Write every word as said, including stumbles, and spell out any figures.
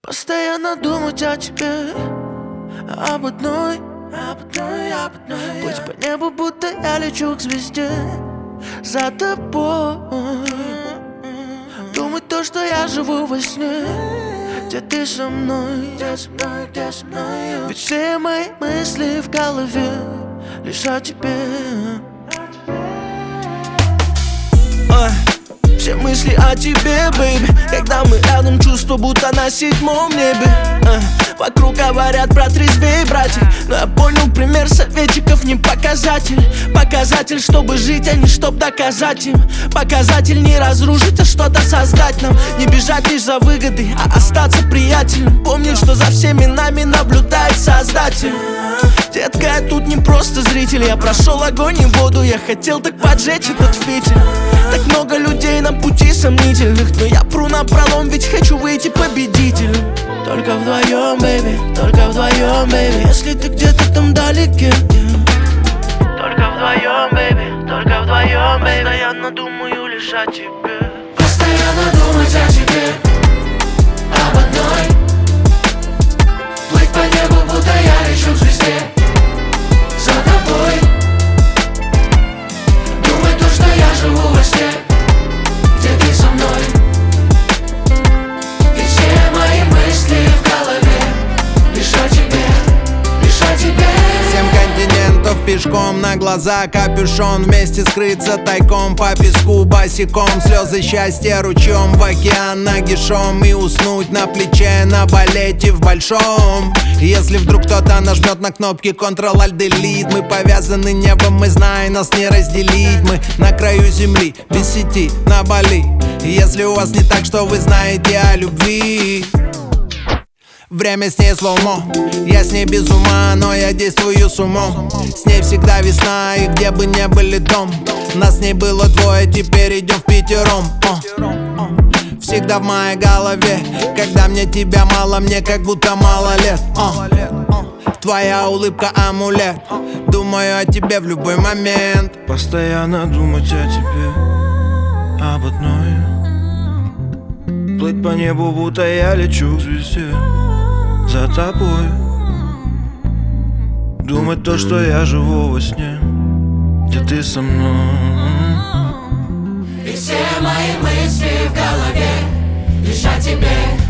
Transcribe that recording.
Постоянно думать о тебе, об одной, об одной, об одной. Плыть по небу, будто я лечу к звезде за тобой. Думать то, что я живу во сне, где ты со мной, где со мной, где со мной. Ведь все мои мысли в голове лишь о тебе. Ой. Все мысли о тебе, бэйби. Когда мы рядом, чувство будто на седьмом небе. uh, Вокруг говорят про трезвей, братья, но я понял, пример советчиков не показатель. Показатель, чтобы жить, а не чтоб доказать им. Показатель не разрушить, а что-то создать нам. Не бежать лишь за выгодой, а остаться приятелем. Помнить, что за всеми нами наблюдает Создатель. Детка, я тут не просто зритель. Я прошел огонь и воду, я хотел так поджечь этот фитиль. Так много людей на пути сомнительных, но я пру напролом, ведь хочу выйти победителем. Только вдвоем, бэйби, только вдвоем, бэйби. Если ты где-то там вдалеке, yeah. Только вдвоем, бэйби, только вдвоем, бэйби. Постоянно думаю лишь о тебе. Постоянно думать о тебе, об одной. Плыть по небу, будто я лечу к звезде за тобой. Думать то, что я живу во сне, где ты со мной. Ведь все мои мысли в голове лишь о тебе, лишь о тебе. Семь континентов пешком, на глаза капюшон. Вместе скрыться тайком по песку босиком. Слезы счастья ручьем в океан нагишом. И уснуть на плече, на балете в большом. Если вдруг кто-то нажмет на кнопки Ctrl-Alt-Delete, мы повязаны небом, мы знаем, нас не разделить. Мы на краю земли, без сети, на Бали. Если у вас не так, что вы знаете о любви. Время с ней слоумо, я с ней без ума, но я действую с умом. С ней всегда весна, и где бы не были дом. Нас с ней было двое, теперь идем впятером. О. Всегда в моей голове, когда мне тебя мало, мне как будто мало лет. О. Твоя улыбка амулет, думаю о тебе в любой момент. Постоянно думать о тебе, об одной. Плыть по небу, будто я лечу к звезде за тобой. Думать то, что я живу во сне, где ты со мной. И все мои мысли в голове лишь о тебе.